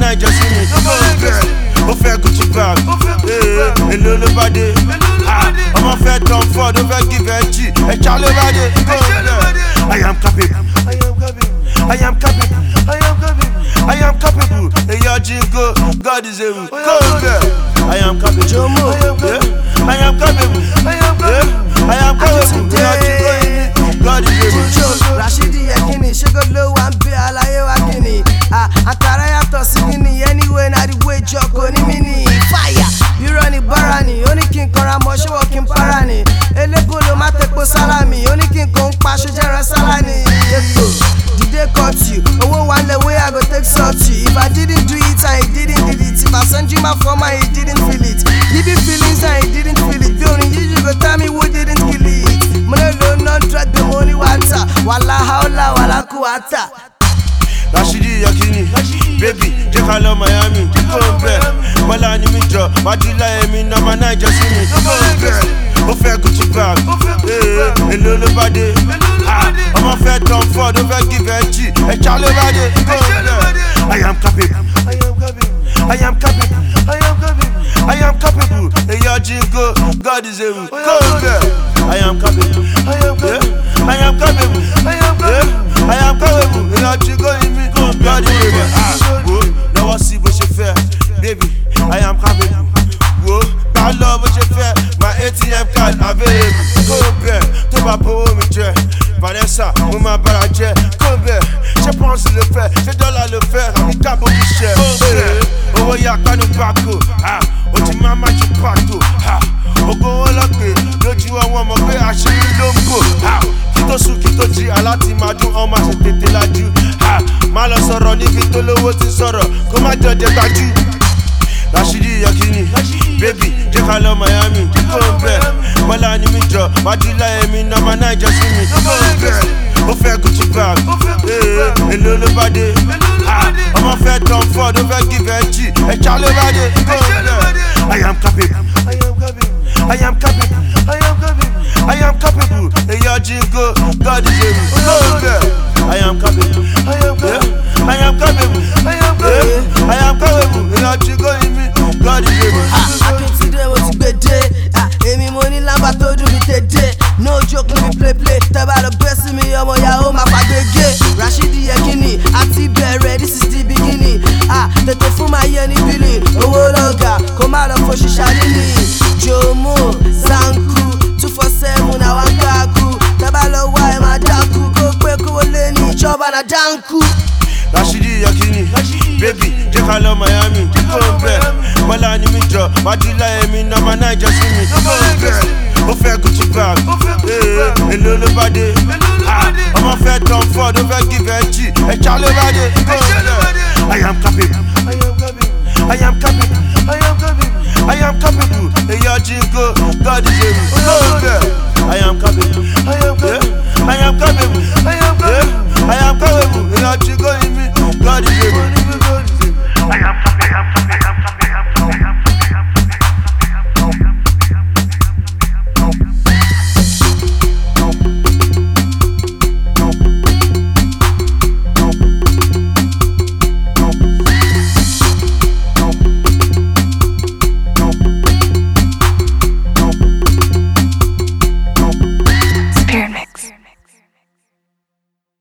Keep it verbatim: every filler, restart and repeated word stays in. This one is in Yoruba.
náà jẹ́ sí mi. Ó fẹ́ Gucci bag, èlò ló bá dé. Ọmọ fẹ́ Tom Ford, ó fẹ́ give ẹ G, ẹja ló bá dé. I am capable, I am capable, I am capable, I am capable, I am capable. Eyo jingo, God is able. Go there. I am capable, Jomo. I am capable, I am capable, I am capable. Eyo jingo, God is able. Rashidi Yakini, sugar low and be alaye wakini. Ah, Ankara yàtọ̀ sí kini. Anyway, na the way joko ni mini. Fire, you run it barani. Only king kora mo ṣe wo king parani. Elebo lo ma tepo salami. Only king kon pa ṣe jẹran salani. Epo, did they cut you? Owo one the way I go take sort you. If I didn't do it and he didn't did it. If I send you my form and he didn't feel it. Give you feelings and he didn't feel it. Don't you go tell me who didn't kill it. Money loan, not drug, the money water. Wala haula, wala kuwata. Rashidi Yakini, baby, jẹ́ ká lọ Miami, kó o bẹ̀. Bọ́lá ni mi jọ, Májúlá èmi nọ́mbà náà jẹ́ sí mi, kó o bẹ̀. Ó fẹ́ Gucci bag, èlò ló bá dé. Ọmọ fẹ́ Tom Ford, ó fẹ́ give ẹ G, ẹja ló bá dé, kó o bẹ̀. I am capable, I am capable, I am capable, I am capable, I am capable. Eyo jingo, God is able, kó o bẹ̀. I am capable, I am capable, I am capable, I am capable, I am capable. Eyo jingo imi, God is able. Ah, wo, lọ́wọ́ sí bó ṣe fẹ́, baby, I am capable. Wo, bá lọ bó ṣe fẹ́, my A T M card available. Kó o bẹ̀, tó bá bówó mi jẹ, Vanessa, mo máa bára jẹ. Kó o bẹ̀, ṣé pọ́ǹsì ló fẹ́, ṣé dọ́là ló fẹ́, àbí kábò kì í ṣe. Kó o bẹ̀, owó yá kánú pàkó, ó ti máa má ju pàtó. Ògo wọn lọ́pẹ̀ lójú ọwọ́ mọ̀ pé àṣírí ló ń bò. Kí tó sùn kí tó jí aláti máa dún ọmọ àṣẹ tètè lajú. Má lọ sọ̀rọ̀ níbi tó lówó ti sọ̀rọ̀ kó má jọjẹ gbajú. Rashidi Yakini, baby, jẹ́ ká lọ Miami, kó o bẹ̀. Bọ́lá ni mi jọ, Májúlá èmi nọ́mbà náà jẹ́ sí mi, kó o bẹ̀. Ó fẹ́ Gucci bag, èlò ló bá dé. Ọmọ fẹ́ Tom Ford, ó fẹ́ give ẹ G, ẹja ló bá dé, kó o bẹ̀. I am capable, I am capable, I am capable, I am capable, I am capable. Eyo jingo, God is able, kó o bẹ̀. I am capable, I am capable, I am capable, I am capable, I am capable. Eyo jingo imi, God is able. Akíntúndé mo ti gbé dé. Èmi mo ní lámbà tó dùn mí tèdè. No joke mi play play. Tẹ́bà lọ bẹ́ sí mi ọmọ yahoo máa fàgbége. Rashidi Yakini, àti bẹ̀rẹ̀ this is the beginning. Tètè fún máa yẹ ní bílìn. Owó lọ́gà kó má lọ fò ṣìṣà nílì. Jomo, Zanku, two four seven àwọn káàkú. Tẹ́bà lọ wá ẹ̀ máa dákú. Kó pé kówó lé ní ìjọba náà dáńkú. Rashidi Yakini, baby, jẹ́ ká lọ Miami, kó o bẹ̀. Bọ́lá ni mi jọ, Májúlá èmi nọ́mbà náà jẹ́ sí mi, kó o bẹ̀. Ó fẹ́ Gucci bag, èlò ló bá dé. Ọmọ fẹ́ Tom Ford, ó fẹ́ give ẹ G, ẹja ló bá dé, kó o bẹ̀. I am capable, I am capable, I am capable, I am capable, I am capable. Eyo jingo, God is able, kó o bẹ̀. I am capable, I am capable, I am capable, I am capable, I am capable. Eyo jingo imi, God is able.